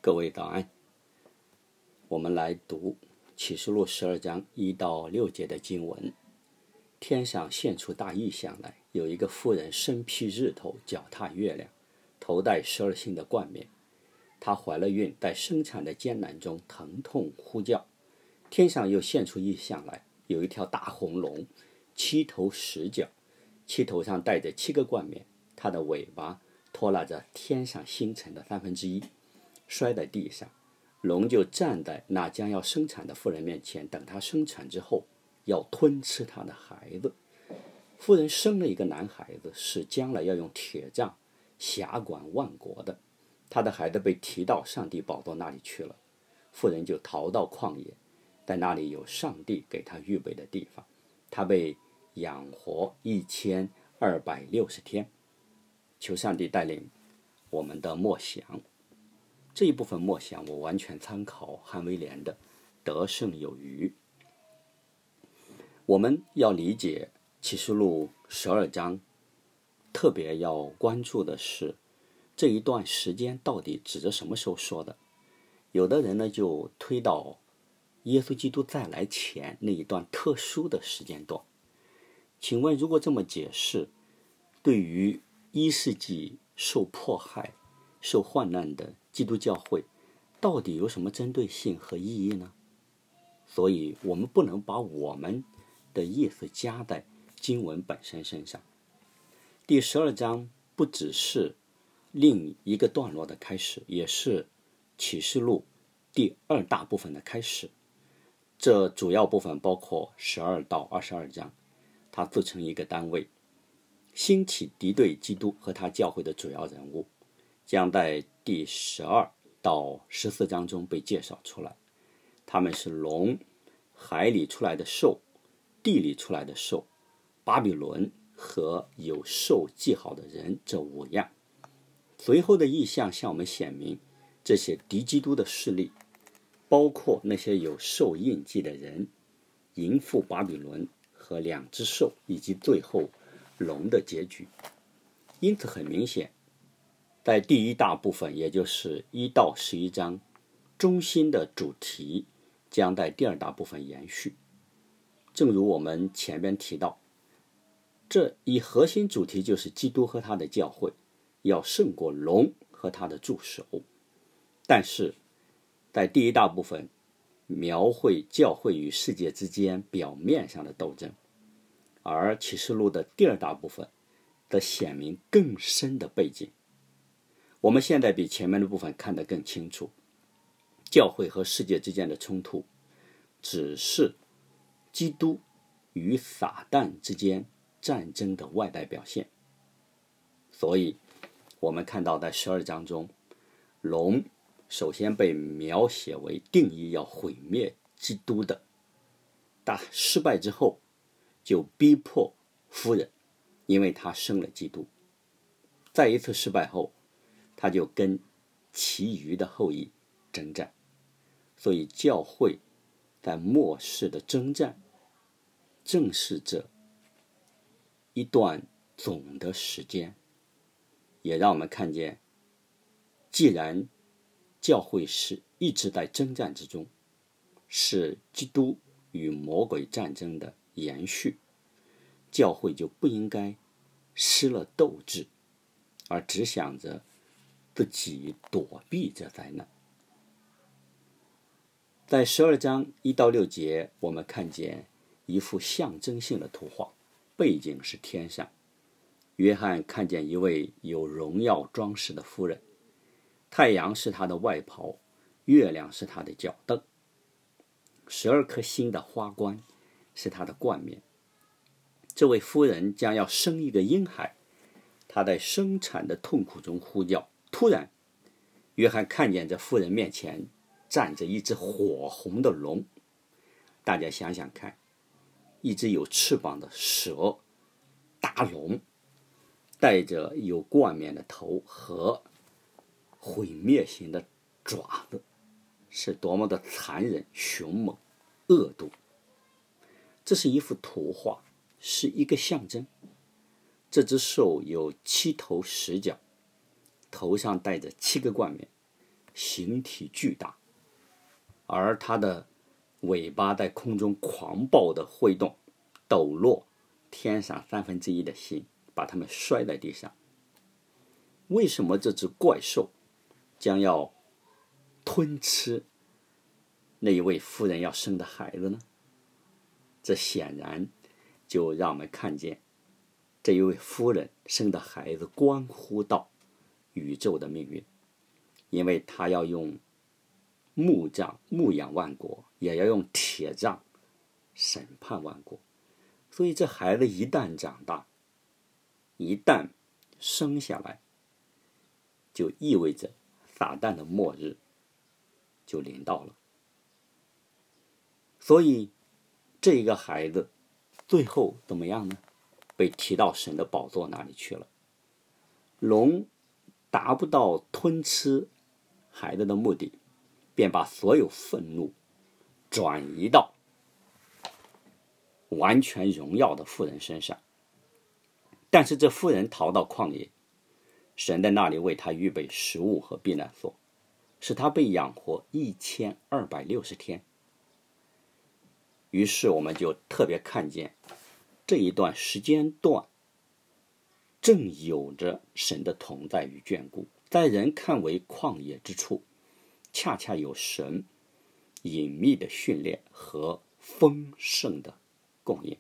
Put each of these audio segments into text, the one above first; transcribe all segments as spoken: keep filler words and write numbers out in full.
各位早安，我们来读启示录十二章一到六节的经文。天上现出大异象来，有一个妇人身披日头，脚踏月亮，头戴十二星的冠冕。她怀了孕，在生产的艰难中疼痛呼叫。天上又现出异象来，有一条大红龙，七头十角，七头上戴着七个冠冕，它的尾巴拖拉着天上星辰的三分之一，摔在地上。龙就站在那将要生产的妇人面前，等她生产之后，要吞吃她的孩子。妇人生了一个男孩子，是将来要用铁杖辖管万国的。她的孩子被提到上帝宝座那里去了，妇人就逃到旷野，在那里有上帝给她预备的地方。她被养活一千二百六十天。求上帝带领我们的默想。这一部分默想我完全参考汉威廉的得胜有余。我们要理解启示录十二章，特别要关注的是这一段时间到底指着什么时候说的。有的人呢就推到耶稣基督再来前那一段特殊的时间段。请问如果这么解释，对于一世纪受迫害受患难的基督教会到底有什么针对性和意义呢？所以我们不能把我们的意思加在经文本身身上。第十二章不只是另一个段落的开始，也是启示录第二大部分的开始。这主要部分包括十二到二十二章，它自成一个单位。兴起敌对基督和他教会的主要人物将在第十二到十四章中被介绍出来。他们是龙、海里出来的兽、地里出来的兽、巴比伦和有兽记号的人，这五样。随后的异象向我们显明，这些敌基督的势力包括那些有兽印记的人、淫妇巴比伦和两只兽，以及最后龙的结局。因此很明显，在第一大部分，也就是一到十一章，中心的主题将在第二大部分延续。正如我们前边提到，这一核心主题就是基督和他的教会要胜过龙和他的助手。但是在第一大部分描绘教会与世界之间表面上的斗争，而启示录的第二大部分则显明更深的背景。我们现在比前面的部分看得更清楚，教会和世界之间的冲突只是基督与撒旦之间战争的外在表现。所以我们看到在十二章中，龙首先被描写为定义要毁灭基督的，但失败之后就逼迫夫人，因为他生了基督。再一次失败后，他就跟其余的后裔征战。所以教会在末世的征战正是这一段总的时间，也让我们看见，既然教会是一直在征战之中，是基督与魔鬼战争的延续，教会就不应该失了斗志，而只想着自己躲避这灾难。在十二章一到六节，我们看见一幅象征性的图画，背景是天上。约翰看见一位有荣耀装饰的夫人，太阳是他的外袍，月亮是他的脚凳，十二颗星的花冠是他的冠冕。这位夫人将要生一个婴孩，她在生产的痛苦中呼叫。突然，约翰看见这妇人面前站着一只火红的龙。大家想想看，一只有翅膀的蛇大龙，带着有冠冕的头和毁灭型的爪子，是多么的残忍、凶猛、恶毒。这是一幅图画，是一个象征。这只兽有七头十角，头上戴着七个冠冕， 形体巨大，而它的尾巴在空中狂暴地挥动，抖落天上三分之一的星，把它们摔在地上。为什么这只怪兽将要吞吃那一位夫人要生的孩子呢？这显然就让我们看见这一位夫人生的孩子关乎到宇宙的命运，因为她要用木杖牧养万国，也要用铁杖审判万国。所以这孩子一旦长大，一旦生下来，就意味着撒旦的末日就临到了。所以这个孩子最后怎么样呢？被提到神的宝座那里去了。龙达不到吞吃孩子的目的，便把所有愤怒转移到完全荣耀的妇人身上。但是这妇人逃到旷野，神在那里为他预备食物和避难所，使他被养活一千二百六十天。于是我们就特别看见这一段时间段正有着神的同在与眷顾，在人看为旷野之处，恰恰有神隐秘的训练和丰盛的供应。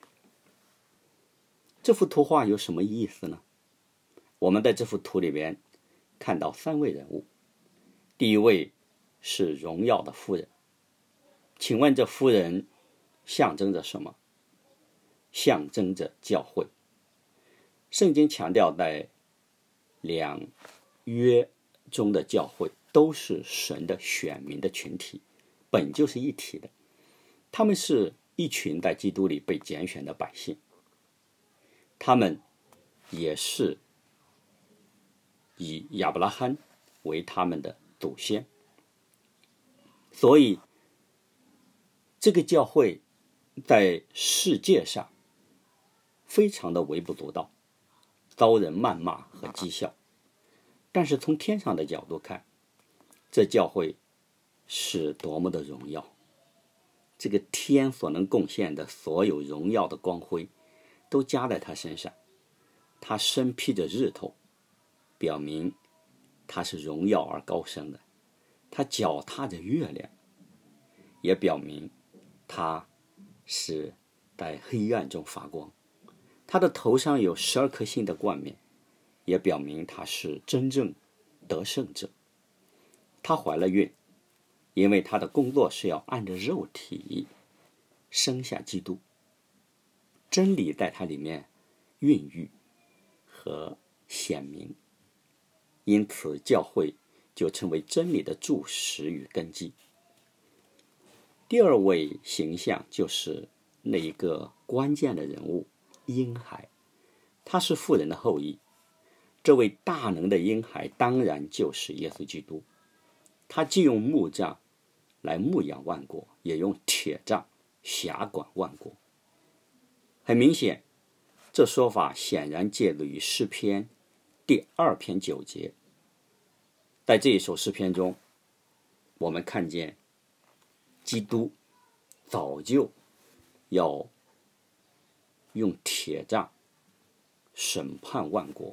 这幅图画有什么意思呢？我们在这幅图里边看到三位人物。第一位是荣耀的夫人，请问这夫人象征着什么？象征着教会。圣经强调，在两约中的教会都是神的选民的群体，本就是一体的。他们是一群在基督里被拣选的百姓，他们也是以亚伯拉罕为他们的祖先。所以这个教会在世界上非常的微不足道，遭人谩骂和讥笑。但是从天上的角度看，这教会是多么的荣耀。这个天所能贡献的所有荣耀的光辉都加在他身上。他身披着日头，表明他是荣耀而高升的。他脚踏着月亮，也表明他是在黑暗中发光。他的头上有十二颗星的冠冕，也表明他是真正得胜者。他怀了孕，因为他的工作是要按着肉体生下基督。真理在他里面孕育和显明，因此教会就成为真理的柱石与根基。第二位形象就是那一个关键的人物婴孩，他是妇人的后裔。这位大能的婴孩当然就是耶稣基督。他既用木杖来牧养万国，也用铁杖辖管万国。很明显，这说法显然借自于诗篇第二篇九节。在这一首诗篇中，我们看见基督早就要用铁杖审判万国。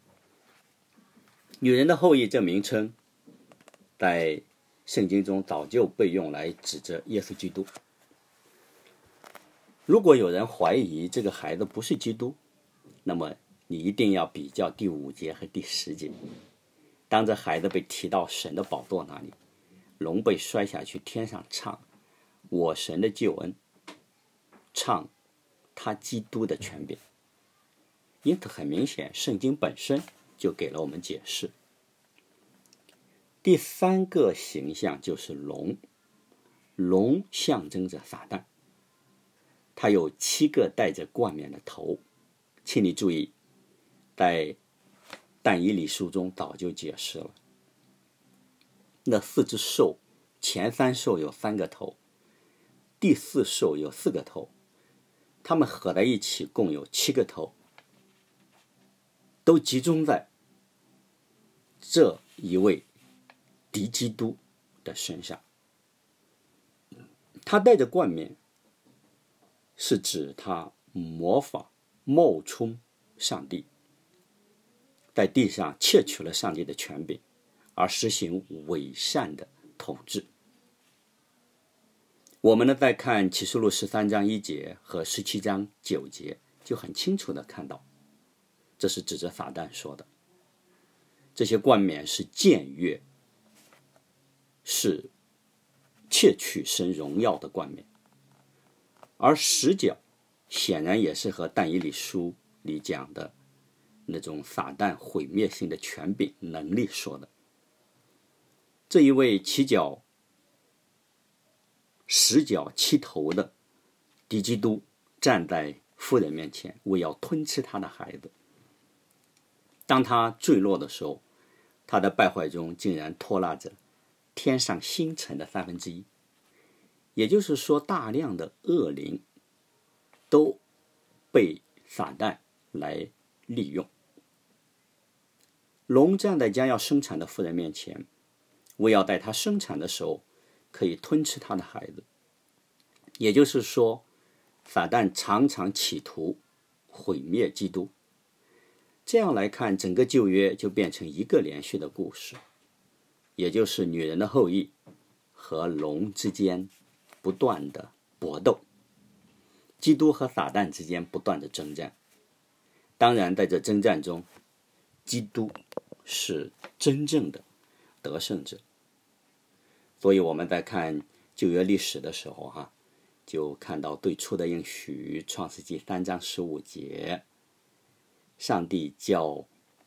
女人的后裔这名称在圣经中早就被用来指着耶稣基督。如果有人怀疑这个孩子不是基督，那么你一定要比较第五节和第十节。当这孩子被提到神的宝座那里，龙被摔下去，天上唱我神的救恩，唱他基督的权柄。因此很明显，圣经本身就给了我们解释。第三个形象就是龙，龙象征着撒旦，它有七个带着冠冕的头。请你注意，在但以理书中早就解释了，那四只兽，前三兽有三个头，第四兽有四个头，它们合在一起共有七个头，都集中在这一位敌基督的身上。他戴着冠冕，是指他模仿冒充上帝，在地上窃取了上帝的权柄，而实行伪善的统治。我们呢，再看启示录十三章一节和十七章九节，就很清楚的看到，这是指着撒旦说的。这些冠冕是僭越，是窃取神荣耀的冠冕，而十角显然也是和但以理书里讲的那种撒旦毁灭性的权柄能力说的。这一位七角十角七头的敌基督站在妇人面前，为要吞吃他的孩子。当他坠落的时候，他的败坏中竟然拖拉着天上星辰的三分之一，也就是说，大量的恶灵都被撒旦来利用。龙站在将要生产的妇人面前，为要在她生产的时候可以吞吃她的孩子。也就是说，撒旦常常企图毁灭基督。这样来看，整个旧约就变成一个连续的故事，也就是女人的后裔和龙之间不断的搏斗，基督和撒旦之间不断的征战。当然在这征战中，基督是真正的得胜者。所以我们在看旧约历史的时候哈，就看到最初的应许，创世纪三章十五节，上帝叫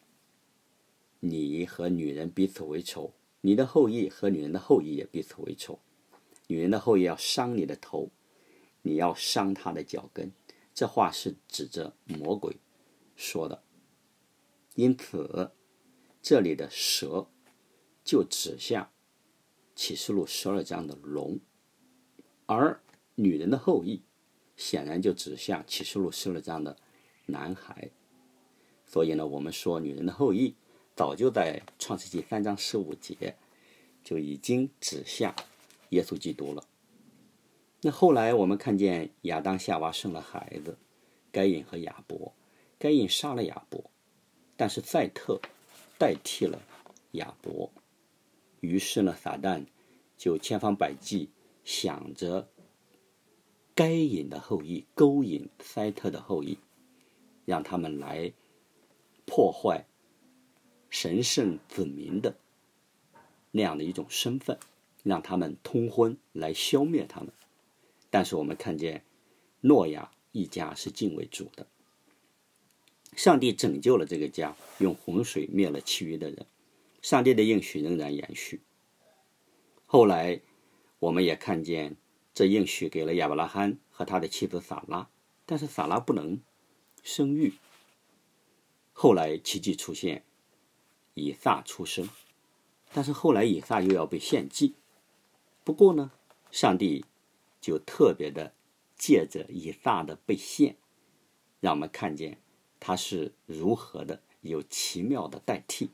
你和女人彼此为仇，你的后裔和女人的后裔也彼此为仇，女人的后裔要伤你的头，你要伤她的脚跟。这话是指着魔鬼说的。因此这里的蛇就指向启示录十二章的龙，而女人的后裔显然就指向启示录十二章的男孩。所以呢，我们说女人的后裔早就在创世纪三章十五节就已经指向耶稣基督了。那后来我们看见亚当夏娃生了孩子，该隐和亚伯，该隐杀了亚伯，但是赛特代替了亚伯。于是呢，撒旦就千方百计想着该隐的后裔勾引赛特的后裔，让他们来破坏神圣子民的那样的一种身份，让他们通婚来消灭他们。但是我们看见诺亚一家是敬畏主的，上帝拯救了这个家，用洪水灭了其余的人，上帝的应许仍然延续。后来我们也看见这应许给了亚伯拉罕和他的妻子撒拉，但是撒拉不能生育。后来奇迹出现，以撒出生，但是后来以撒又要被献祭。不过呢，上帝就特别的借着以撒的被献，让我们看见他是如何的有奇妙的代替。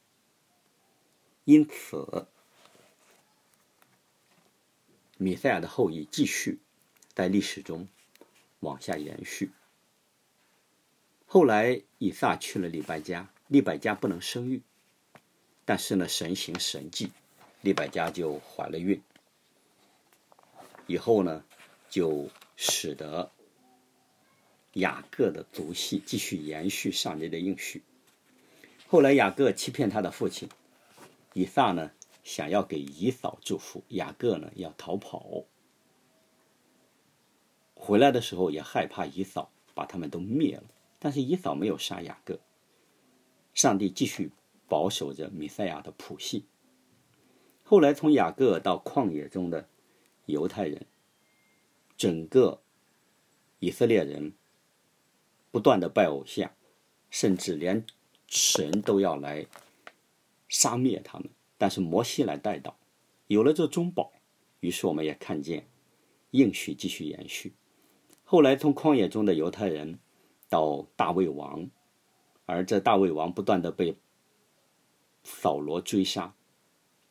因此弥赛亚的后裔继续在历史中往下延续。后来以撒去了利百加，利百加不能生育，但是呢，神行神迹，利百加就怀了孕。以后呢，就使得雅各的族系继续延续上帝的应许。后来雅各欺骗他的父亲，以撒呢想要给以扫祝福，雅各呢要逃跑。回来的时候也害怕以扫把他们都灭了，但是以扫没有杀雅各，上帝继续保守着弥赛亚的谱系。后来从雅各到旷野中的犹太人，整个以色列人不断的拜偶像，甚至连神都要来杀灭他们，但是摩西来代祷，有了这中保，于是我们也看见应许继续延续。后来从旷野中的犹太人到大卫王，而这大卫王不断的被扫罗追杀，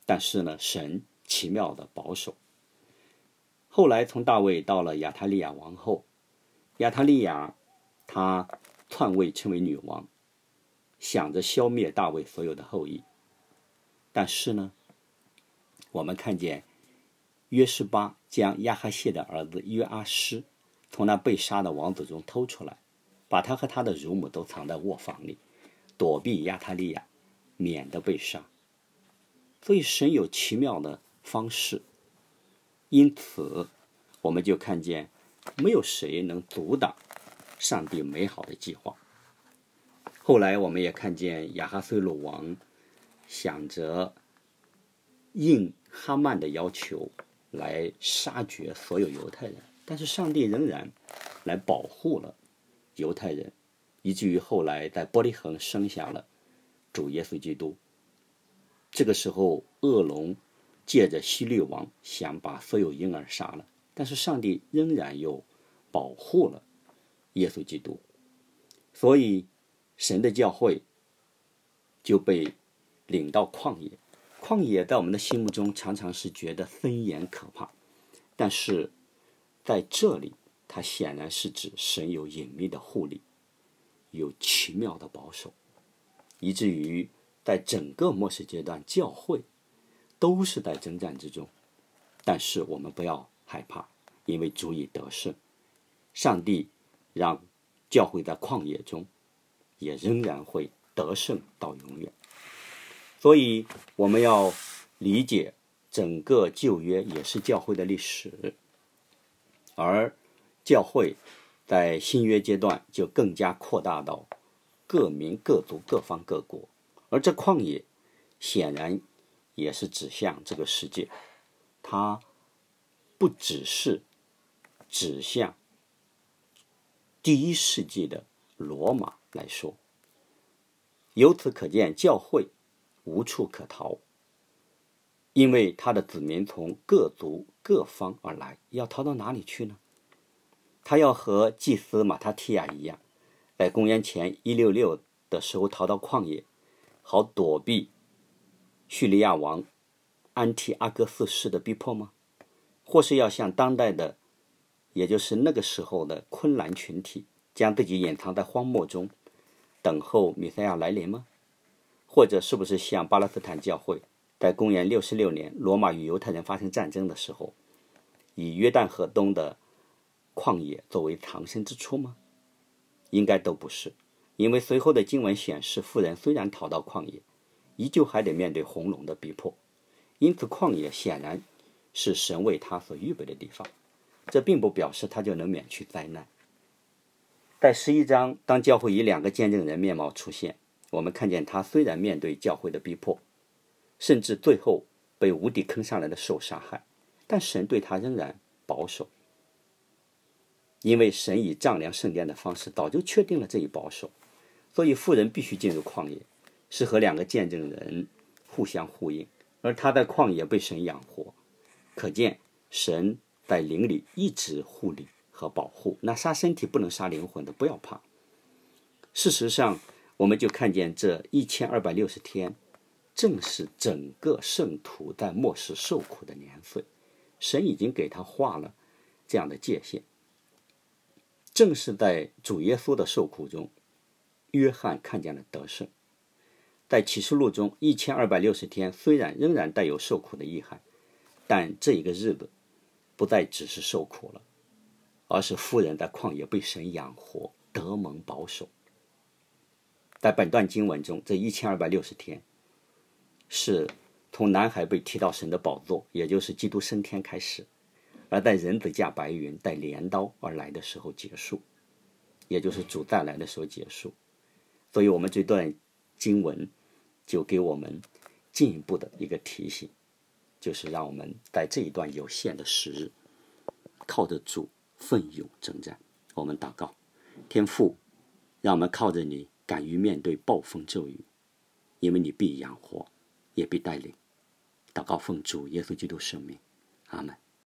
但是呢，神奇妙的保守。后来从大卫到了亚他利亚王后，亚他利亚她篡位成为女王，想着消灭大卫所有的后裔。但是呢，我们看见约示巴将亚哈谢的儿子约阿施从那被杀的王子中偷出来，把他和他的乳母都藏在卧房里，躲避亚他利亚，免得被杀。所以神有奇妙的方式，因此我们就看见没有谁能阻挡上帝美好的计划。后来我们也看见亚哈随鲁王想着应哈曼的要求来杀绝所有犹太人，但是上帝仍然来保护了犹太人，以至于后来在伯利恒生下了主耶稣基督。这个时候恶龙借着希律王想把所有婴儿杀了，但是上帝仍然又保护了耶稣基督，所以神的教会就被领到旷野。旷野在我们的心目中常常是觉得森严可怕，但是在这里它显然是指神有隐秘的护理，有奇妙的保守，以至于在整个末世阶段教会都是在征战之中。但是我们不要害怕，因为主已得胜，上帝让教会在旷野中也仍然会得胜到永远。所以我们要理解整个旧约也是教会的历史，而教会在新约阶段就更加扩大到各民各族各方各国，而这旷野显然也是指向这个世界，它不只是指向第一世纪的罗马来说。由此可见，教会无处可逃，因为他的子民从各族各方而来，要逃到哪里去呢？他要和祭司马他提亚一样，在公元前一六六的时候逃到旷野，好躲避叙利亚王安提阿哥四世的逼迫吗？或是要像当代的，也就是那个时候的昆兰群体，将自己隐藏在荒漠中，等候弥赛亚来临吗？或者是不是像巴勒斯坦教会在公元六十六年罗马与犹太人发生战争的时候，以约旦河东的旷野作为藏身之处吗？应该都不是，因为随后的经文显示，妇人虽然逃到旷野，依旧还得面对红龙的逼迫，因此旷野显然是神为他所预备的地方，这并不表示他就能免去灾难。在十一章，当教会以两个见证人面貌出现，我们看见他虽然面对教会的逼迫，甚至最后被无底坑上来的兽杀害，但神对他仍然保守，因为神以丈量圣殿的方式早就确定了这一保守，所以妇人必须进入旷野，是和两个见证人互相呼应，而他在旷野被神养活，可见神在灵里一直护理和保护。那杀身体不能杀灵魂的，不要怕。事实上我们就看见这一千二百六十天正是整个圣徒在末世受苦的年岁，神已经给他画了这样的界限。正是在主耶稣的受苦中，约翰看见了得胜。在启示录中，一千二百六十天虽然仍然带有受苦的意涵，但这一个日子不再只是受苦了，而是妇人在旷野被神养活，得蒙保守。在本段经文中，这一千二百六十天是从男孩被提到神的宝座，也就是基督升天开始，而在人子驾白云带镰刀而来的时候结束，也就是主再来的时候结束。所以我们这段经文就给我们进一步的一个提醒，就是让我们在这一段有限的时日，靠着主奋勇征战。我们祷告，天父，让我们靠着你敢于面对暴风骤雨，因为你必养活，也必带领。祷告奉主耶稣基督圣名，阿们。